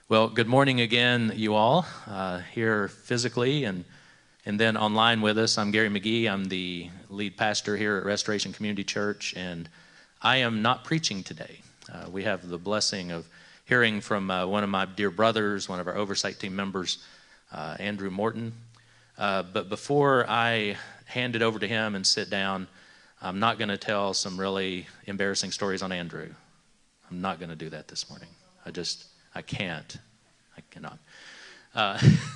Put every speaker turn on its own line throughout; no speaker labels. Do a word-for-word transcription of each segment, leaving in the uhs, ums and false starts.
Well, good morning again, you all, uh, here physically and and then online with us. I'm Gary McGee. I'm the lead pastor here at Restoration Community Church, and I am not preaching today. Uh, we have the blessing of hearing from uh, one of my dear brothers, one of our oversight team members, uh, Andrew Morton. Uh, but before I hand it over to him and sit down, I'm not going to tell some really embarrassing stories on Andrew. I'm not going to do that this morning. I just... I can't. I cannot. Uh,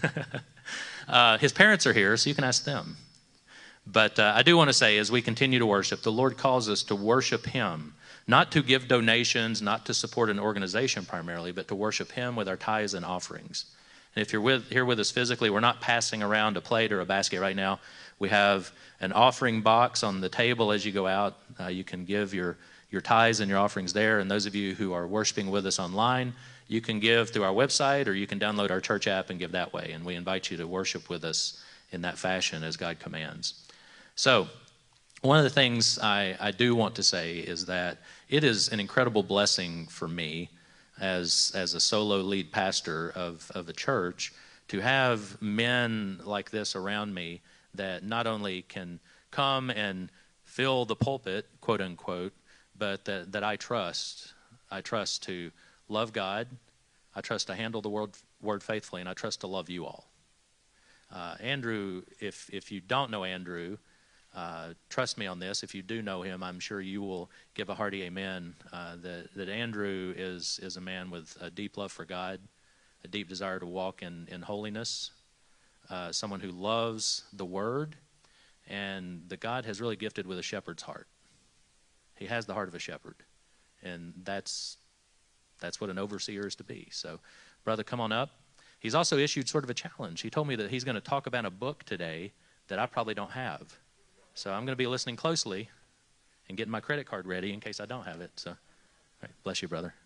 uh, his parents are here, so you can ask them. But uh, I do want to say, as we continue to worship, the Lord calls us to worship Him, not to give donations, not to support an organization primarily, but to worship Him with our tithes and offerings. And if you're with, here with us physically, we're not passing around a plate or a basket right now. We have an offering box on the table as you go out. Uh, you can give your, your tithes and your offerings there. And those of you who are worshiping with us online, you can give through our website, or you can download our church app and give that way. And we invite you to worship with us in that fashion as God commands. So one of the things I, I do want to say is that it is an incredible blessing for me as as a solo lead pastor of, of a church to have men like this around me that not only can come and fill the pulpit, quote unquote, but that, that I trust. I trust to love God, I trust to handle the word, word faithfully, and I trust to love you all. Uh, Andrew, if if you don't know Andrew, uh, trust me on this. If you do know him, I'm sure you will give a hearty amen uh, that, that Andrew is, is a man with a deep love for God, a deep desire to walk in, in holiness, uh, someone who loves the Word, and that God has really gifted with a shepherd's heart. He has the heart of a shepherd, and that's That's what an overseer is to be. So, brother, come on up. He's also issued sort of a challenge. He told me that he's going to talk about a book today that I probably don't have. So I'm going to be listening closely and getting my credit card ready in case I don't have it. So, all right, bless you, brother.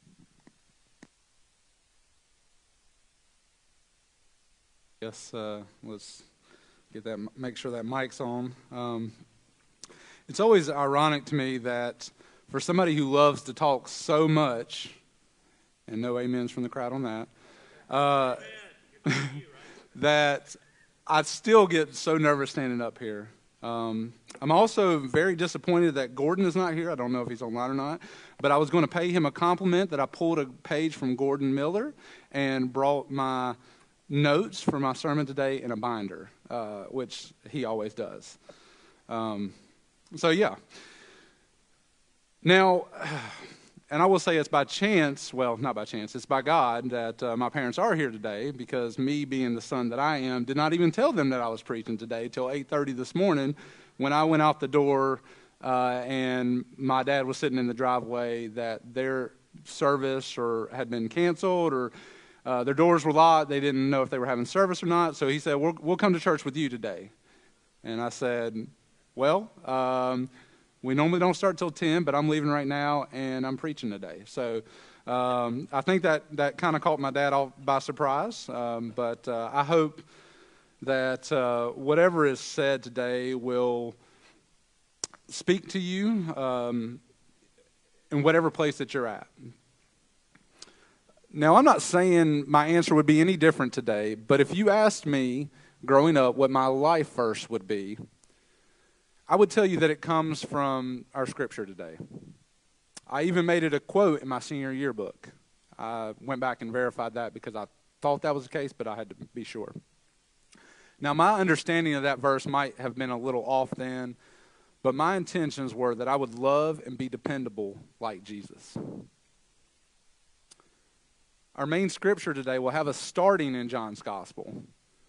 Yes, uh, let's get that. Make sure that mic's on. Um, it's always ironic to me that for somebody who loves to talk so much, and no amens from the crowd on that, uh, that I still get so nervous standing up here. Um, I'm also very disappointed that Gordon is not here. I don't know if he's online or not, but I was going to pay him a compliment that I pulled a page from Gordon Miller and brought my notes for my sermon today in a binder, uh, which he always does. Um, so, yeah. Now, and I will say it's by chance, well, not by chance, it's by God that uh, my parents are here today, because me being the son that I am did not even tell them that I was preaching today till eight thirty this morning when I went out the door uh, and my dad was sitting in the driveway, that their service or had been canceled, or uh, their doors were locked. They didn't know if they were having service or not. So he said, we'll, we'll come to church with you today. And I said, well, um, we normally don't start till ten, but I'm leaving right now, and I'm preaching today. So um, I think that, that kind of caught my dad off by surprise. Um, but uh, I hope that uh, whatever is said today will speak to you um, in whatever place that you're at. Now, I'm not saying my answer would be any different today, but if you asked me growing up what my life verse would be, I would tell you that it comes from our scripture today. I even made it a quote in my senior yearbook. I went back and verified that because I thought that was the case, but I had to be sure. Now, my understanding of that verse might have been a little off then, but my intentions were that I would love and be dependable like Jesus. Our main scripture today will have us starting in John's Gospel.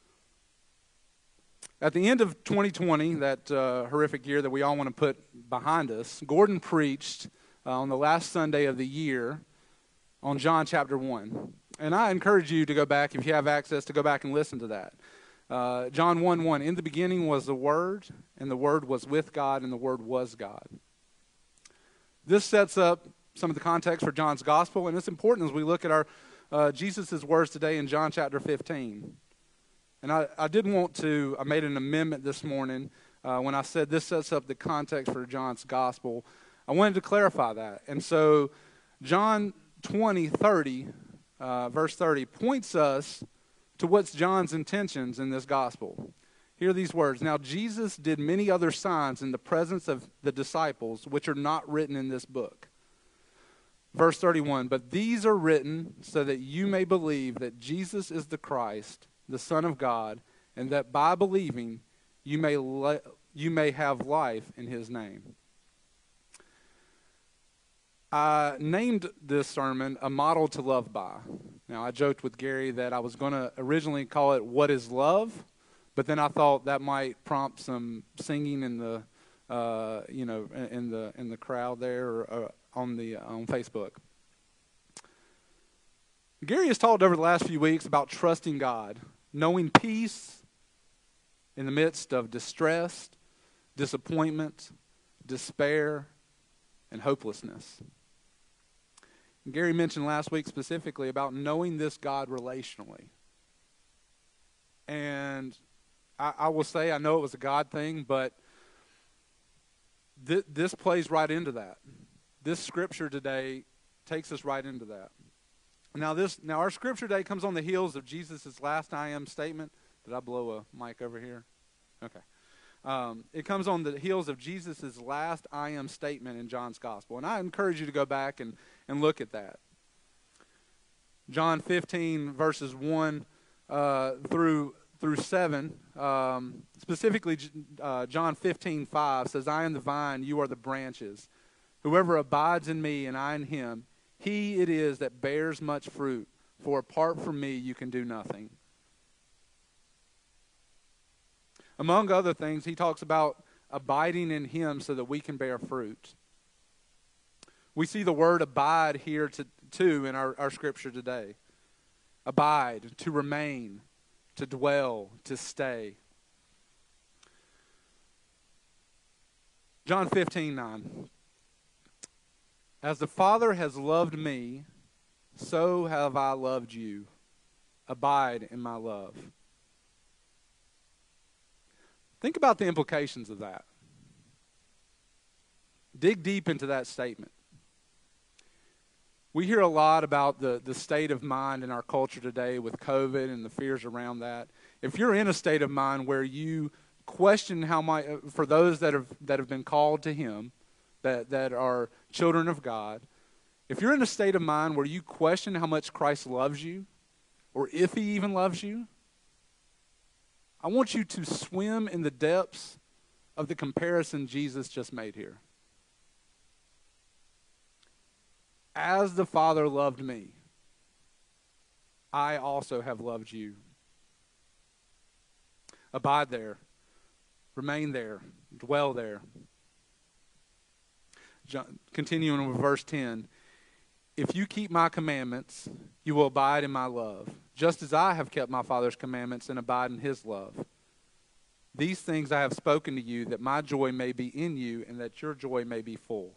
At the end of twenty twenty, that uh, horrific year that we all want to put behind us, Gordon preached uh, on the last Sunday of the year on John chapter one. And I encourage you to go back, if you have access, to go back and listen to that. Uh, John one one, in the beginning was the Word, and the Word was with God, and the Word was God. This sets up some of the context for John's Gospel, and it's important as we look at our uh, Jesus' words today in John chapter fifteen. And I, I did want to, I made an amendment this morning uh, when I said this sets up the context for John's gospel. I wanted to clarify that. And so John twenty thirty uh, verse thirty, points us to what's John's intentions in this gospel. Hear these words. Now Jesus did many other signs in the presence of the disciples, which are not written in this book. Verse thirty-one, but these are written so that you may believe that Jesus is the Christ, the Son of God, and that by believing you may le- you may have life in his name. I named this sermon A Model to Love By. Now, I joked with Gary that I was going to originally call it What is Love? But then I thought that might prompt some singing in the, uh, you know, in the in the crowd there or uh, on the on Facebook. Gary has talked over the last few weeks about trusting God, knowing peace in the midst of distress, disappointment, despair, and hopelessness. And Gary mentioned last week specifically about knowing this God relationally. And I, I will say, I know it was a God thing, but th- this plays right into that. This scripture today takes us right into that. Now, this now our scripture today comes on the heels of Jesus' last I am statement. Did I blow a mic over here? Okay. Um, it comes on the heels of Jesus' last I am statement in John's gospel. And I encourage you to go back and, and look at that. John fifteen, verses one uh, through through seven, um, specifically uh, John fifteen, five says, I am the vine, you are the branches. Whoever abides in me and I in him, he it is that bears much fruit, for apart from me you can do nothing. Among other things, he talks about abiding in him so that we can bear fruit. We see the word abide here to, too in our, our scripture today. Abide, to remain, to dwell, to stay. John fifteen, nine. As the Father has loved me, so have I loved you. Abide in my love. Think about the implications of that. Dig deep into that statement. We hear a lot about the, the state of mind in our culture today with COVID and the fears around that. If you're in a state of mind where you question how my, for those that have that have been called to him, that, that are children of God, if you're in a state of mind where you question how much Christ loves you, or if he even loves you, I want you to swim in the depths of the comparison Jesus just made here. As the Father loved me, I also have loved you. Abide there. Remain there. Dwell there. John, continuing with verse ten. If you keep my commandments, you will abide in my love, just as I have kept my Father's commandments and abide in his love. These things I have spoken to you, that my joy may be in you and that your joy may be full.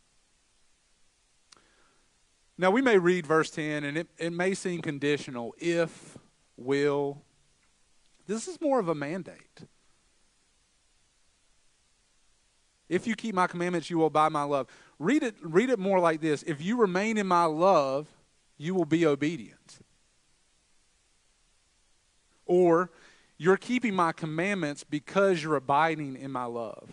Now, we may read verse ten, and it, it may seem conditional. If, will. This is more of a mandate. If you keep my commandments, you will abide my love. Read it, read it more like this. If you remain in my love, you will be obedient. Or, you're keeping my commandments because you're abiding in my love.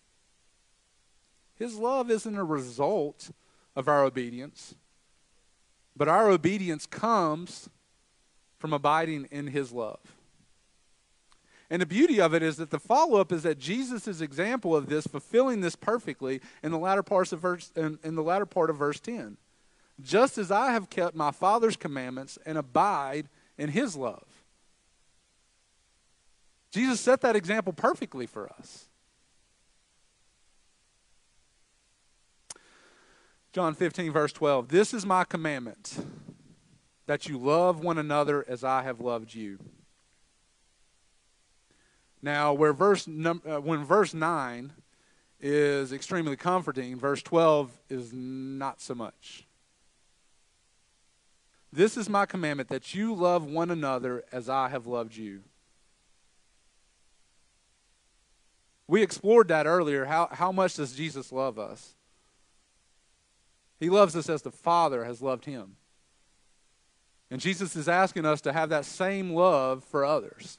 His love isn't a result of our obedience, but our obedience comes from abiding in his love. And the beauty of it is that the follow-up is that Jesus' example of this, fulfilling this perfectly in the latter parts of verse in, in the latter part of verse ten. Just as I have kept my Father's commandments and abide in his love. Jesus set that example perfectly for us. John fifteen, verse twelve. This is my commandment, that you love one another as I have loved you. Now, where verse num- uh, when verse nine is extremely comforting, verse twelve is not so much. This is my commandment, that you love one another as I have loved you. We explored that earlier. How, how much does Jesus love us? He loves us as the Father has loved him. And Jesus is asking us to have that same love for others.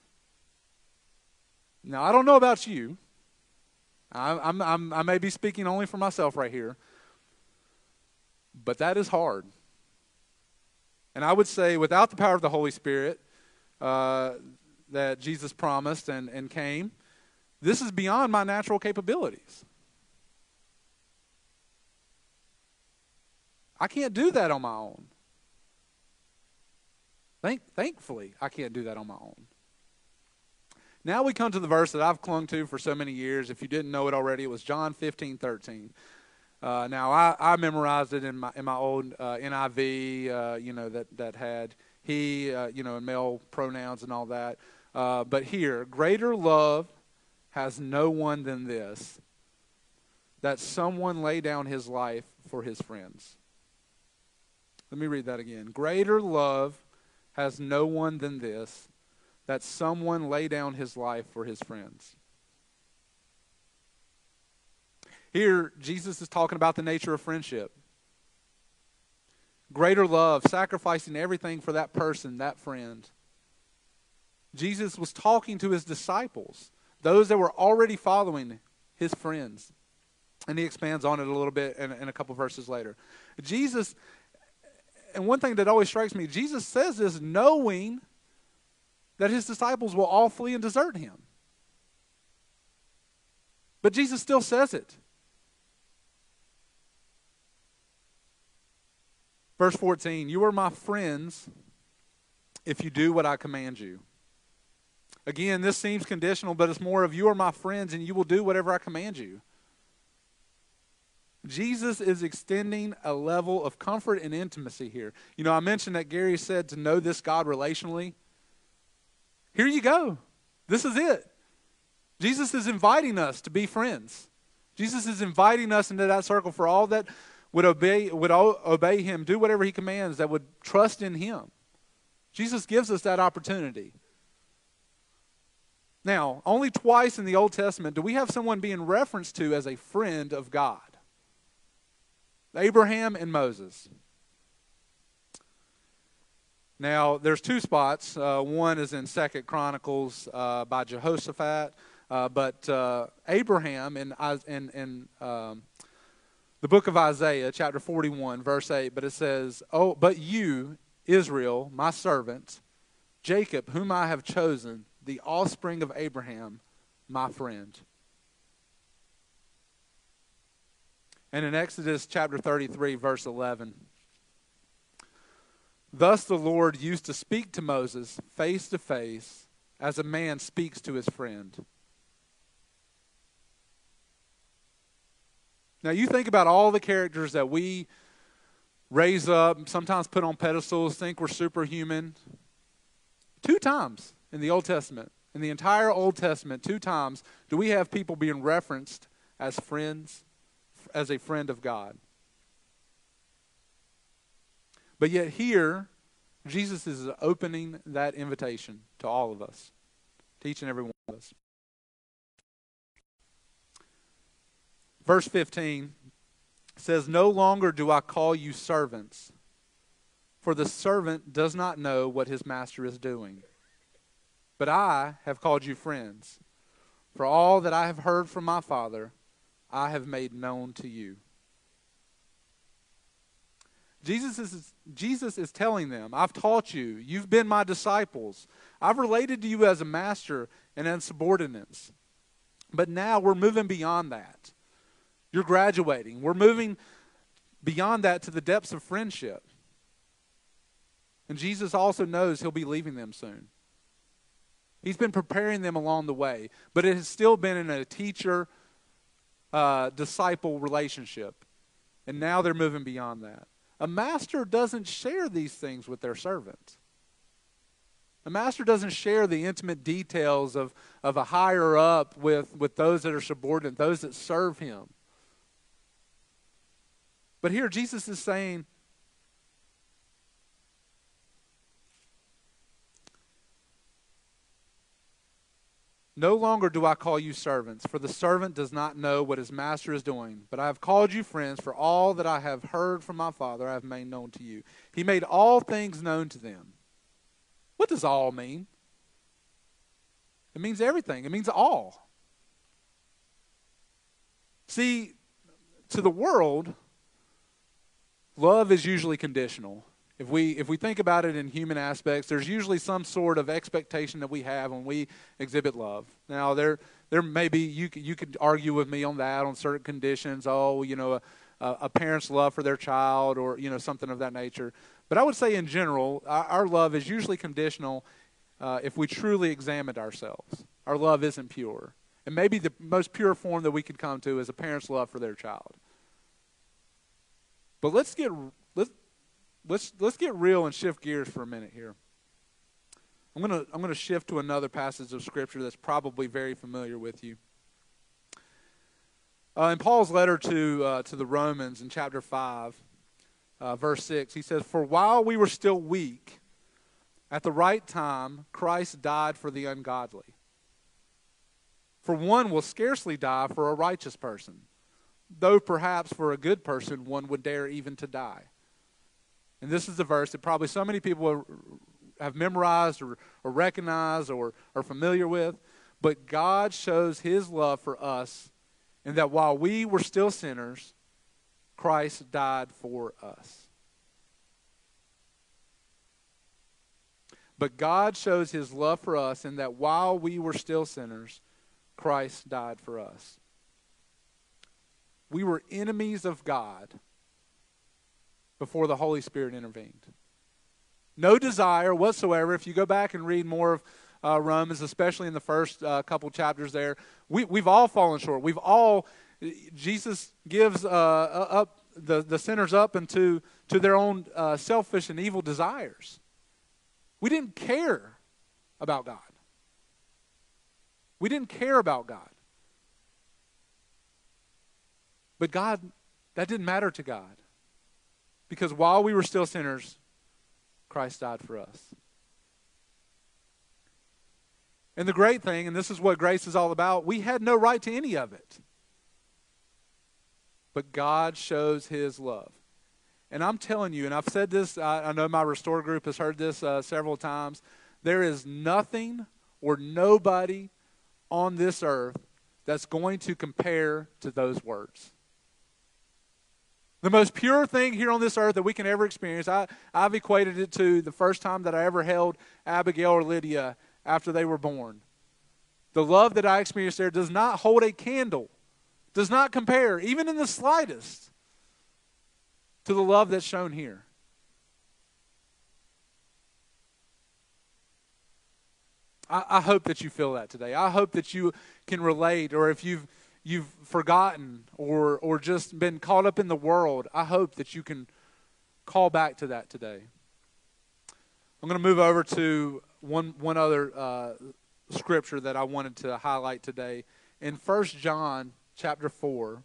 Now, I don't know about you. I, I'm, I'm, I may be speaking only for myself right here. But that is hard. And I would say without the power of the Holy Spirit uh, that Jesus promised and, and came, this is beyond my natural capabilities. I can't do that on my own. Thank, thankfully, I can't do that on my own. Now we come to the verse that I've clung to for so many years. If you didn't know it already, it was John fifteen thirteen. Uh, now, I, I memorized it in my in my old uh, N I V, uh, you know, that, that had he, uh, you know, and male pronouns and all that. Uh, but here, greater love has no one than this, that someone lay down his life for his friends. Let me read that again. Greater love has no one than this, that someone lay down his life for his friends. Here, Jesus is talking about the nature of friendship. Greater love, sacrificing everything for that person, that friend. Jesus was talking to his disciples, those that were already following his friends. And he expands on it a little bit in, in a couple verses later. Jesus, and one thing that always strikes me, Jesus says this knowing that his disciples will all flee and desert him. But Jesus still says it. Verse fourteen, you are my friends if you do what I command you. Again, this seems conditional, but it's more of you are my friends and you will do whatever I command you. Jesus is extending a level of comfort and intimacy here. You know, I mentioned that Gary said to know this God relationally. Here you go. This is it. Jesus is inviting us to be friends. Jesus is inviting us into that circle for all that would obey, would obey him, do whatever he commands, that would trust in him. Jesus gives us that opportunity. Now, only twice in the Old Testament do we have someone being referenced to as a friend of God. Abraham and Moses. Now, there's two spots. Uh, one is in Second Chronicles uh, by Jehoshaphat. Uh, but uh, Abraham in, in, in um, the book of Isaiah, chapter forty-one, verse eight, but it says, "Oh, but you, Israel, my servant, Jacob, whom I have chosen, the offspring of Abraham, my friend." And in Exodus chapter thirty-three, verse eleven, "Thus the Lord used to speak to Moses face to face as a man speaks to his friend." Now you think about all the characters that we raise up, sometimes put on pedestals, think we're superhuman. Two times in the Old Testament, in the entire Old Testament, two times do we have people being referenced as friends, as a friend of God. But yet here, Jesus is opening that invitation to all of us, to each and every one of us. Verse fifteen says, "No longer do I call you servants, for the servant does not know what his master is doing. But I have called you friends, for all that I have heard from my Father, I have made known to you." Jesus is, Jesus is telling them, I've taught you, you've been my disciples. I've related to you as a master and as subordinates. But now we're moving beyond that. You're graduating. We're moving beyond that to the depths of friendship. And Jesus also knows he'll be leaving them soon. He's been preparing them along the way, but it has still been in a teacher-disciple uh, relationship. And now they're moving beyond that. A master doesn't share these things with their servant. A master doesn't share the intimate details of, of a higher up with, with those that are subordinate, those that serve him. But here Jesus is saying, No longer do I call you servants, for the servant does not know what his master is doing. But I have called you friends, for all that I have heard from my Father I have made known to you. He made all things known to them. What does all mean? It means everything. It means all. See, to the world, love is usually conditional. If we if we think about it in human aspects, there's usually some sort of expectation that we have when we exhibit love. Now, there there may be, you could, you could argue with me on that, on certain conditions. Oh, you know, a, a parent's love for their child, or, you know, something of that nature. But I would say in general, our, our love is usually conditional uh, if we truly examined ourselves. Our love isn't pure. And maybe the most pure form that we could come to is a parent's love for their child. But let's get let's let's let's get real and shift gears for a minute here. I'm gonna I'm gonna shift to another passage of Scripture that's probably very familiar with you. Uh, in Paul's letter to uh, to the Romans in chapter five, uh, verse six, he says, "For while we were still weak, at the right time, Christ died for the ungodly. For one will scarcely die for a righteous person, though perhaps for a good person one would dare even to die." And this is the verse that probably so many people have memorized or, or recognized or are familiar with. But God shows his love for us in that while we were still sinners, Christ died for us. But God shows his love for us in that while we were still sinners, Christ died for us. We were enemies of God before the Holy Spirit intervened. No desire whatsoever. If you go back and read more of uh, Romans, especially in the first uh, couple chapters there, we, we've all fallen short. We've all, Jesus gives uh, up the, the sinners up into to their own uh, selfish and evil desires. We didn't care about God. We didn't care about God. But God, that didn't matter to God. Because while we were still sinners, Christ died for us. And the great thing, and this is what grace is all about, we had no right to any of it. But God shows his love. And I'm telling you, and I've said this, I, I know my Restore group has heard this uh, several times, there is nothing or nobody on this earth that's going to compare to those words. The most pure thing here on this earth that we can ever experience, I, I've equated it to the first time that I ever held Abigail or Lydia after they were born. The love that I experienced there does not hold a candle, does not compare, even in the slightest, to the love that's shown here. I, I hope that you feel that today. I hope that you can relate, or if you've you've forgotten or or just been caught up in the world, I hope that you can call back to that today. I'm going to move over to one one other uh, scripture that I wanted to highlight today. In First John chapter four,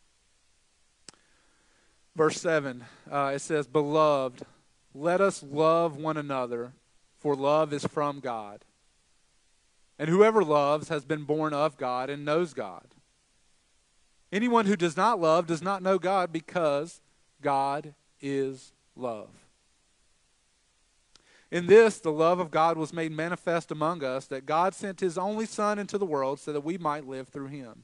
verse seven, uh, it says, "Beloved, let us love one another, for love is from God. And whoever loves has been born of God and knows God. Anyone who does not love does not know God, because God is love. In this, the love of God was made manifest among us, that God sent his only Son into the world so that we might live through him.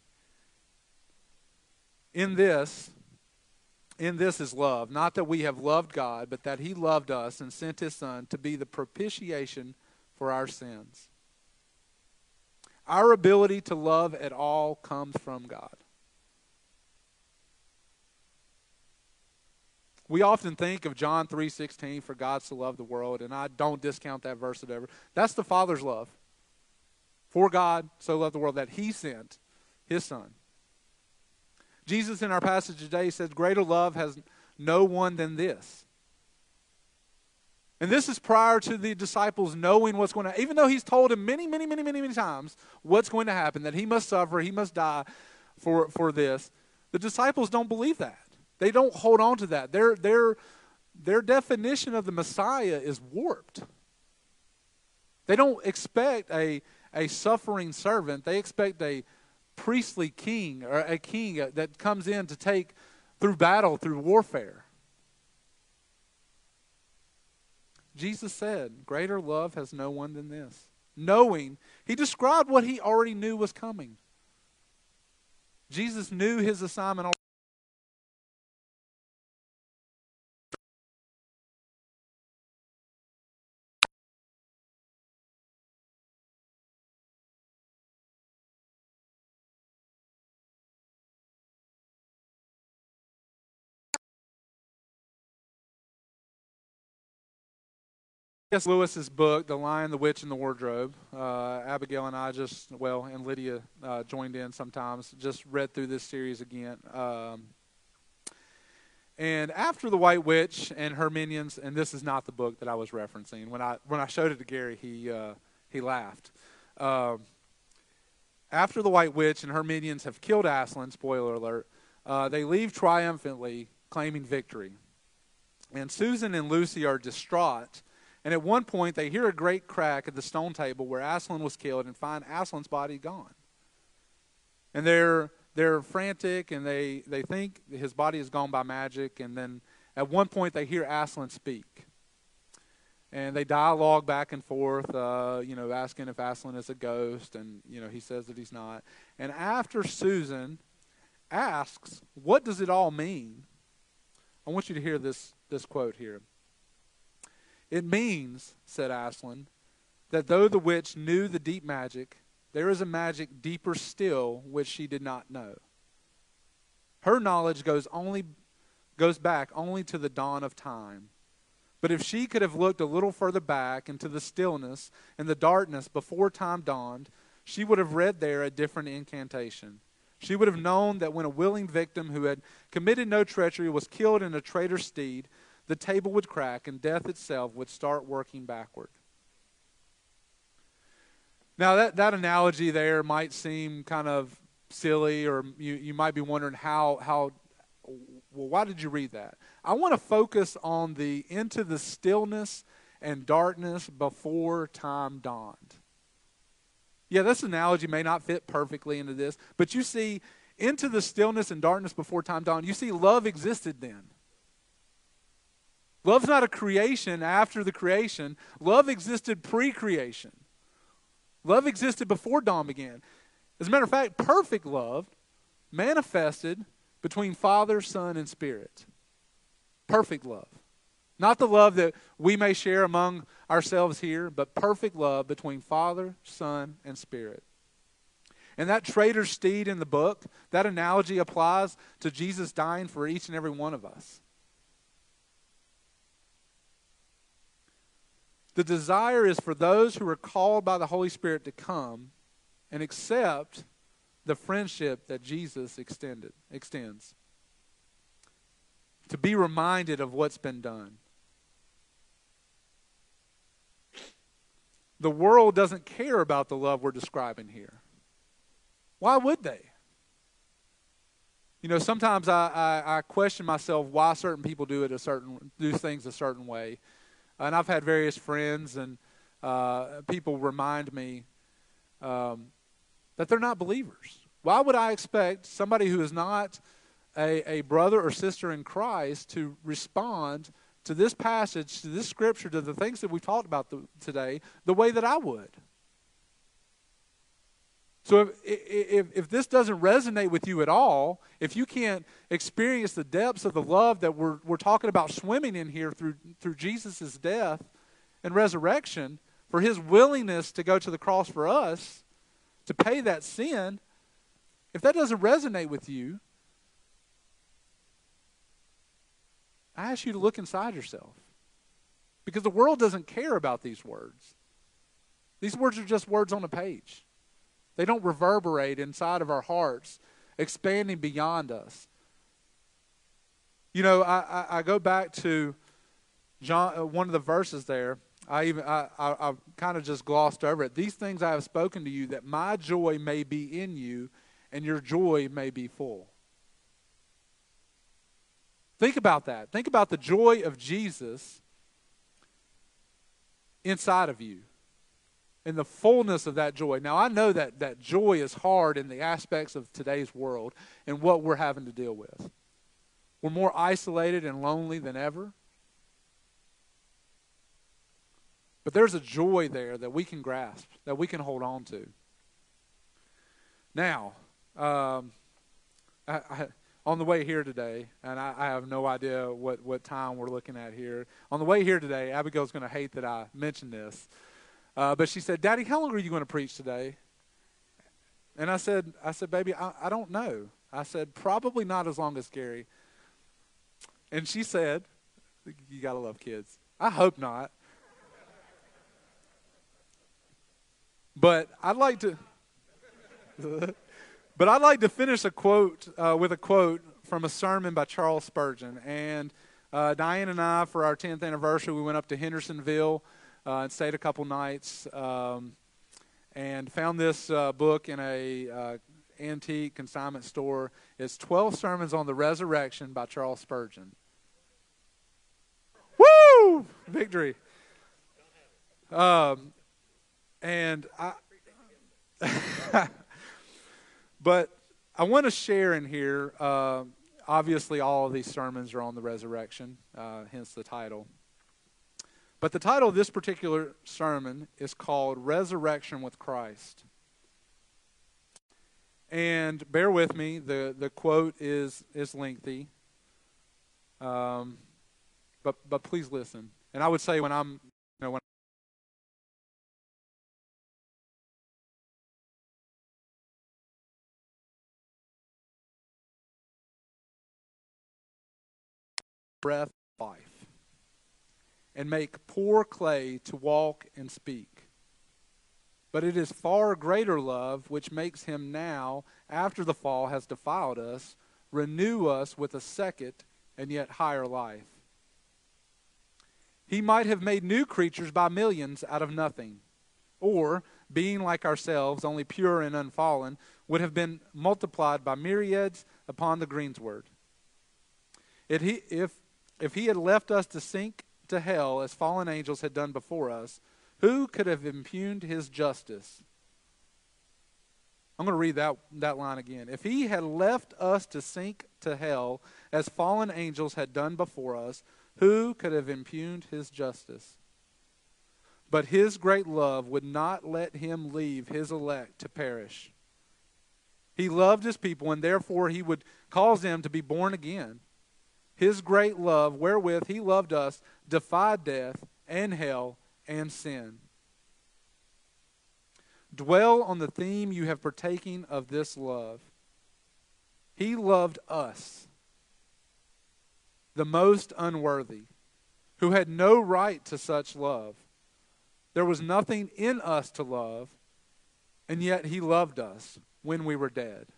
In this, in this is love, not that we have loved God, but that he loved us and sent his Son to be the propitiation for our sins." Our ability to love at all comes from God. We often think of John three sixteen, "For God so loved the world," and I don't discount that verse at ever. That's the Father's love. For God so loved the world that he sent his Son. Jesus in our passage today says, "Greater love has no one than this." And this is prior to the disciples knowing what's going to, even though he's told them many, many, many, many, many times what's going to happen, that he must suffer, he must die for, for this. The disciples don't believe that. They don't hold on to that. Their, their, their definition of the Messiah is warped. They don't expect a, a suffering servant. They expect a priestly king, or a king that comes in to take through battle, through warfare. Jesus said, greater love has no one than this. Knowing, he described what he already knew was coming. Jesus knew his assignment already. C S. Lewis's book, The Lion, the Witch, and the Wardrobe. Uh, Abigail and I just, well, and Lydia uh, joined in sometimes, just read through this series again. Um, and after The White Witch and her minions, and this is not the book that I was referencing. When I when I showed it to Gary, he uh, he laughed. Um, after The White Witch and her minions have killed Aslan, spoiler alert, uh, they leave triumphantly, claiming victory. And Susan and Lucy are distraught. And at one point, they hear a great crack at the stone table where Aslan was killed and find Aslan's body gone. And they're they're frantic, and they, they think his body is gone by magic. And then at one point, they hear Aslan speak. And they dialogue back and forth, uh, you know, asking if Aslan is a ghost. And, you know, he says that he's not. And after Susan asks, what does it all mean? I want you to hear this, this quote here. It means, said Aslan, that though the witch knew the deep magic, there is a magic deeper still which she did not know. Her knowledge goes only goes back only to the dawn of time. But if she could have looked a little further back into the stillness and the darkness before time dawned, she would have read there a different incantation. She would have known that when a willing victim who had committed no treachery was killed in a traitor's stead, the table would crack and death itself would start working backward. Now that, that analogy there might seem kind of silly, or you, you might be wondering how, how, well, why did you read that? I want to focus on the into the stillness and darkness before time dawned. Yeah, this analogy may not fit perfectly into this, but you see, into the stillness and darkness before time dawned, you see love existed then. Love's not a creation after the creation. Love existed pre-creation. Love existed before dawn began. As a matter of fact, perfect love manifested between Father, Son, and Spirit. Perfect love. Not the love that we may share among ourselves here, but perfect love between Father, Son, and Spirit. And that traitor's steed in the book, that analogy applies to Jesus dying for each and every one of us. The desire is for those who are called by the Holy Spirit to come and accept the friendship that Jesus extended, extends. To be reminded of what's been done. The world doesn't care about the love we're describing here. Why would they? You know, sometimes I, I, I question myself why certain people do it a certain do things a certain way. And I've had various friends and uh, people remind me um, that they're not believers. Why would I expect somebody who is not a, a brother or sister in Christ to respond to this passage, to this scripture, to the things that we've talked about the, today, the way that I would? So if, if, if this doesn't resonate with you at all, if you can't experience the depths of the love that we're, we're talking about swimming in here through, through Jesus' death and resurrection, for his willingness to go to the cross for us, to pay that sin, if that doesn't resonate with you, I ask you to look inside yourself. Because the world doesn't care about these words. These words are just words on a page. They don't reverberate inside of our hearts, expanding beyond us. You know, I, I, I go back to John, uh, one of the verses there. I even I, I, I kind of just glossed over it. These things I have spoken to you, that my joy may be in you, and your joy may be full. Think about that. Think about the joy of Jesus inside of you. in the fullness of that joy. Now, I know that, that joy is hard in the aspects of today's world and what we're having to deal with. We're more isolated and lonely than ever. But there's a joy there that we can grasp, that we can hold on to. Now, um, I, I, on the way here today, and I, I have no idea what, what time we're looking at here. On the way here today, Abigail's going to hate that I mentioned this. Uh, but she said, Daddy, how long are you going to preach today? And I said, I said, baby, I, I don't know. I said, probably not as long as Gary. And she said, you got to love kids. I hope not. But I'd like to, but I'd like to finish a quote uh, with a quote from a sermon by Charles Spurgeon. And uh, Diane and I, for our tenth anniversary, we went up to Hendersonville uh, and stayed a couple nights, um, and found this uh, book in a uh, antique consignment store. It's twelve Sermons on the Resurrection by Charles Spurgeon. Woo! Victory. Um, and I, but I want to share in here, uh, obviously all of these sermons are on the resurrection, uh, hence the title. But the title of this particular sermon is called Resurrection with Christ. And bear with me, the, the quote is, is lengthy. Um, but, but please listen. And I would say when I'm, you know, when breath of life, and make poor clay to walk and speak. But it is far greater love which makes him now, after the fall has defiled us, renew us with a second and yet higher life. He might have made new creatures by millions out of nothing, or, being like ourselves, only pure and unfallen, would have been multiplied by myriads upon the greensward. If he, if, if he had left us to sink to hell as fallen angels had done before us, who could have impugned his justice? I'm going to read that, that line again. If he had left us to sink to hell as fallen angels had done before us, who could have impugned his justice? But his great love would not let him leave his elect to perish. He loved his people, and therefore he would cause them to be born again. His great love, wherewith he loved us, defied death and hell and sin. Dwell on the theme you have partaken of this love. He loved us, the most unworthy, who had no right to such love. There was nothing in us to love, and yet he loved us when we were dead.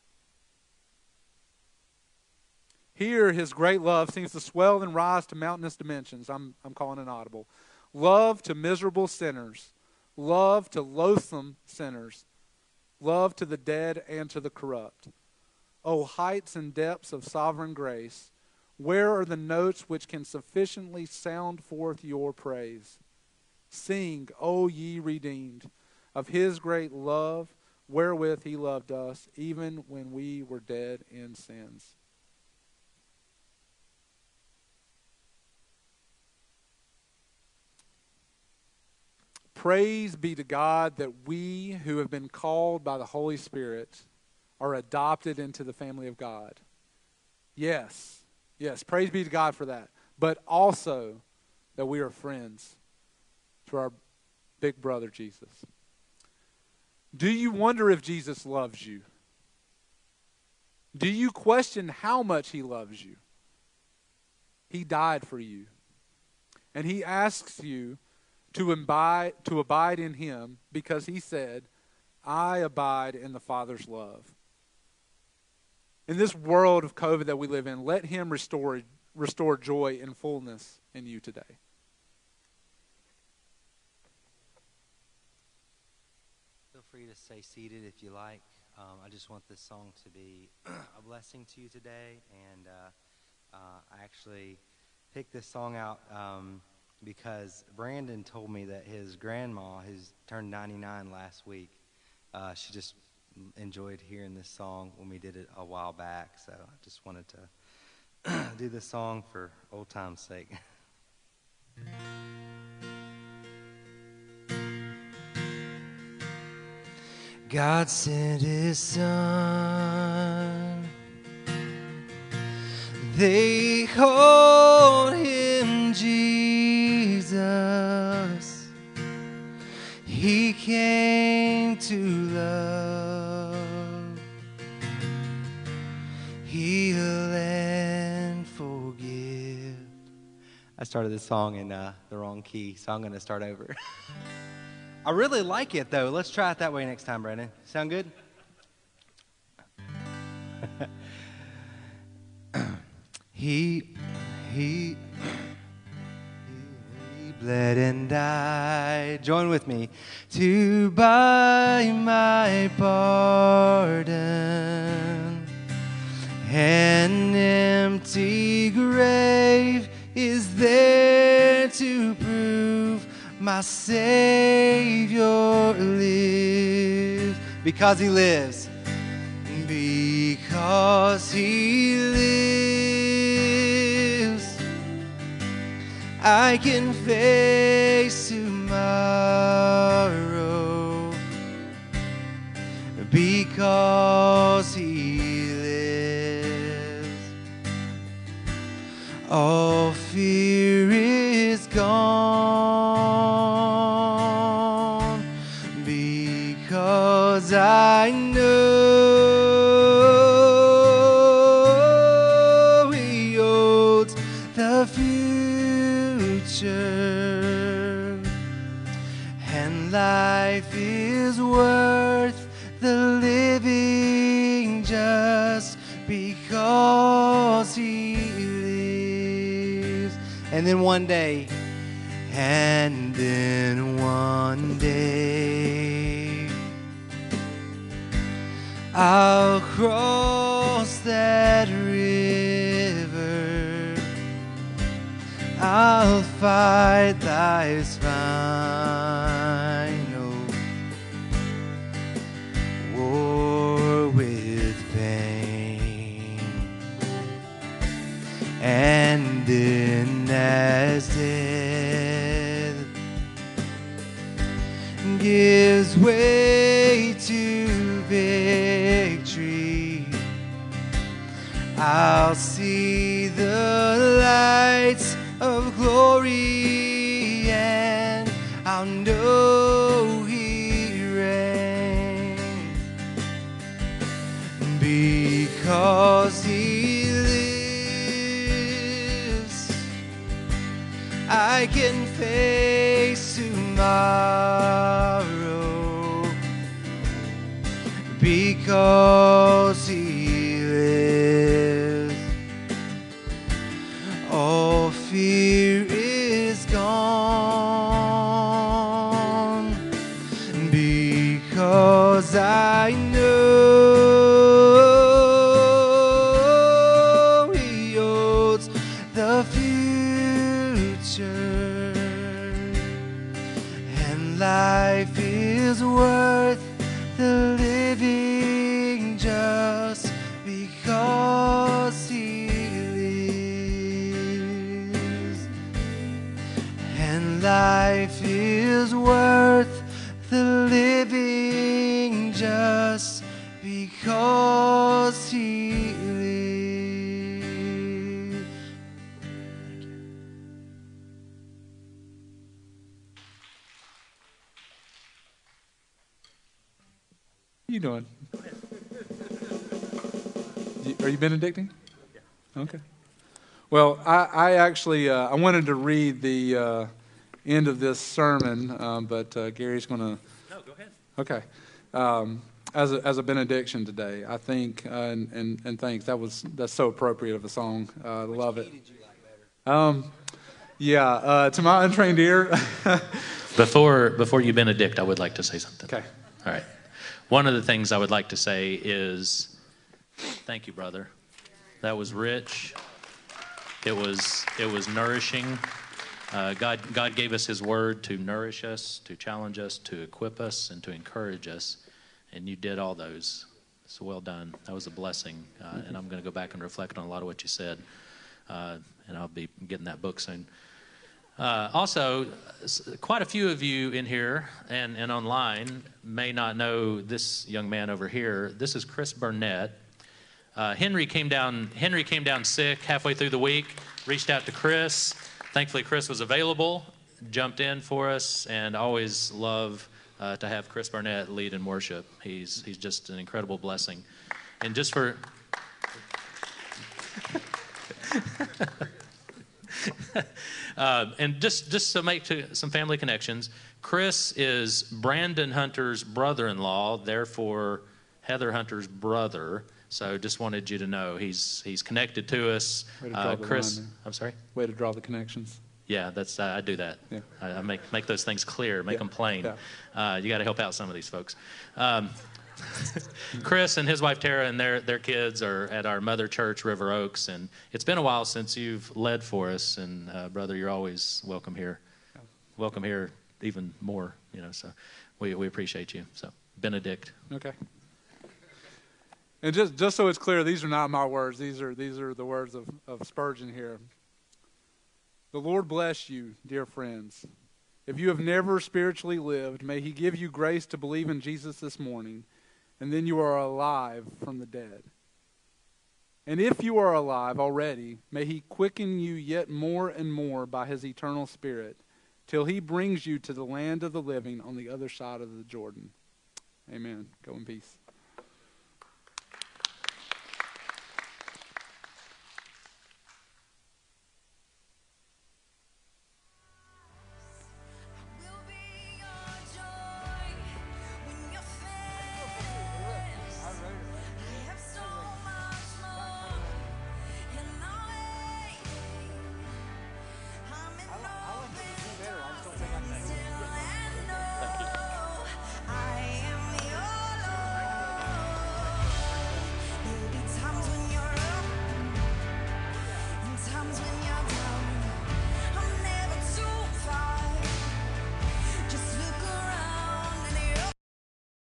Here, his great love seems to swell and rise to mountainous dimensions. I'm, I'm calling it audible. Love to miserable sinners. Love to loathsome sinners. Love to the dead and to the corrupt. O heights and depths of sovereign grace, where are the notes which can sufficiently sound forth your praise? Sing, O ye redeemed, of his great love, wherewith he loved us, even when we were dead in sins. Praise be to God that we who have been called by the Holy Spirit are adopted into the family of God. Yes, yes, praise be to God for that. But also that we are friends to our big brother Jesus. Do you wonder if Jesus loves you? Do you question how much he loves you? He died for you. And he asks you to abide, to abide in him, because he said, I abide in the Father's love. In this world of COVID that we live in, let him restore, restore joy and fullness in you today.
Feel free to stay seated if you like. Um, I just want this song to be a blessing to you today. And uh, uh, I actually picked this song out um, because Brandon told me that his grandma, who's turned ninety-nine last week, uh, she just enjoyed hearing this song when we did it a while back. So I just wanted to do this song for old time's sake. God sent his son, they called him Jesus. He came to love, heal and forgive. I started this song in uh, the wrong key, so I'm going to start over. I really like it, though. Let's try it that way next time, Brandon. Sound good? he, he, he bled and died. Join with me. To buy my pardon. An empty grave is there to prove my Savior lives. Because he lives. Because he lives, I can face tomorrow. Because he lives, all fear is gone. Because I know he holds the future, and life is worth the living just because he lives. And then one day, and then one day, I'll cross that river, I'll fight life's final war with pain. And then as death gives way to victory, I'll see the lights of glory, and I'll know he reigns. Because he lives, I can face tomorrow. Because he lives, all fear is gone. Because I know he holds the future, and life is worth the living just because he lives. And life is worth the living just because he lives. Thank you.
How you doing? You- Are you benedicting? Yeah. Okay. Well, I, I actually uh, I wanted to read the uh, end of this sermon, um, but uh, Gary's going to.
No, go ahead.
Okay. Um, as a, as a benediction today, I think, uh, and, and and thanks. That was that's so appropriate of a song. Uh, love it.
Which key did you like better?
Um, yeah. Uh, to my untrained ear.
Before before you benedict, I would like to say something.
Okay.
All right. One of the things I would like to say is, thank you, brother. That was rich. It was it was nourishing. Uh, God, God gave us his word to nourish us, to challenge us, to equip us, and to encourage us. And you did all those. So well done. That was a blessing. Uh, and I'm going to go back and reflect on a lot of what you said. Uh, and I'll be getting that book soon. Uh, also, quite a few of you in here and, and online may not know this young man over here. This is Chris Burnett. Uh, Henry came down. Henry came down sick halfway through the week. Reached out to Chris. Thankfully, Chris was available, jumped in for us, and I always love uh, to have Chris Burnett lead in worship. He's he's just an incredible blessing. And just for uh, and just just to make to some family connections, Chris is Brandon Hunter's brother-in-law, therefore Heather Hunter's brother. So just wanted you to know he's he's connected to us.
Way to draw
Uh,
the
Chris,
line there.
I'm sorry.
Way to draw the connections.
Yeah, that's uh, I do that.
Yeah.
I, I make make those things clear, make
Yeah.
them plain.
Yeah.
Uh, you got to help out some of these folks. Um, Chris and his wife Tara and their their kids are at our mother church, River Oaks, and it's been a while since you've led for us. And uh, brother, you're always welcome here. Welcome here even more. You know, so we we appreciate you. So Benedict.
Okay. And just just so it's clear, these are not my words. These are these are the words of, of Spurgeon here. The Lord bless you, dear friends. If you have never spiritually lived, may he give you grace to believe in Jesus this morning, and then you are alive from the dead. And if you are alive already, may he quicken you yet more and more by his eternal Spirit, till he brings you to the land of the living on the other side of the Jordan. Amen. Go in peace.